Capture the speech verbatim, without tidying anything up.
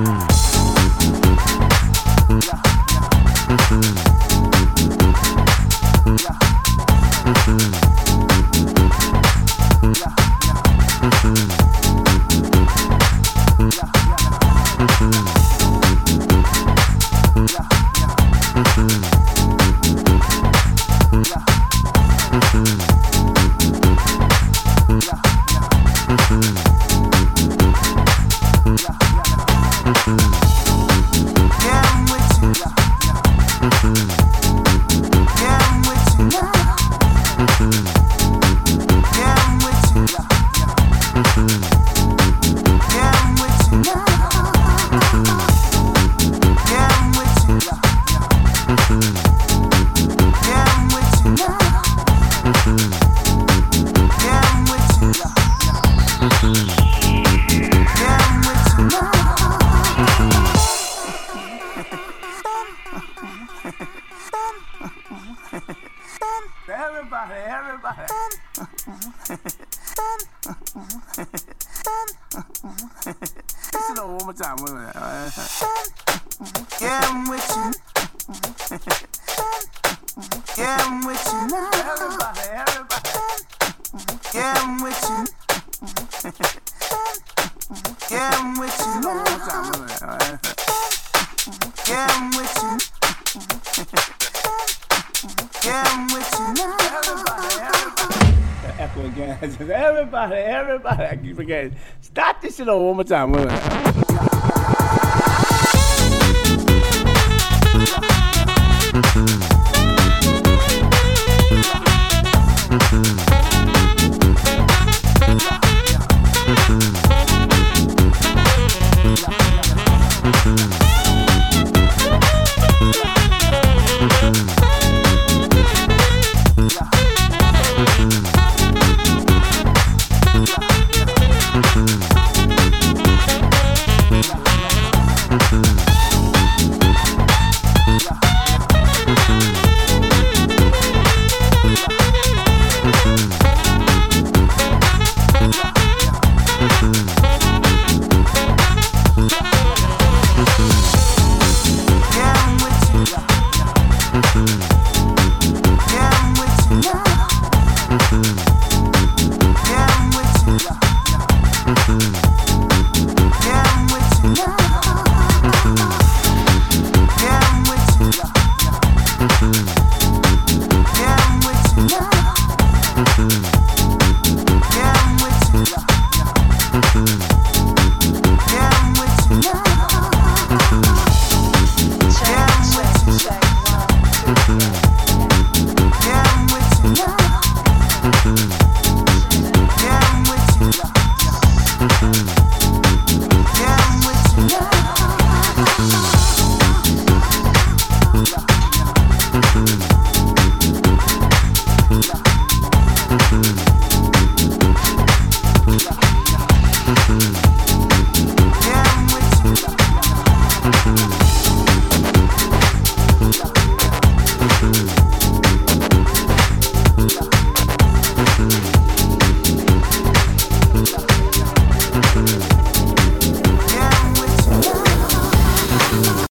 Everybody, everybody. Listen to it one more time. Wait a minute. Yeah, I'm with you. Yeah, I'm with you. Everybody, everybody. Yeah, I'm with you. Yeah, I'm with you. One more time. Wait a minute. Yeah, I'm with you. Yeah, I'm with you. Everybody, everybody. Echo again. Everybody, everybody. I keep forgetting. Start this shit over one more time. Wait a minute.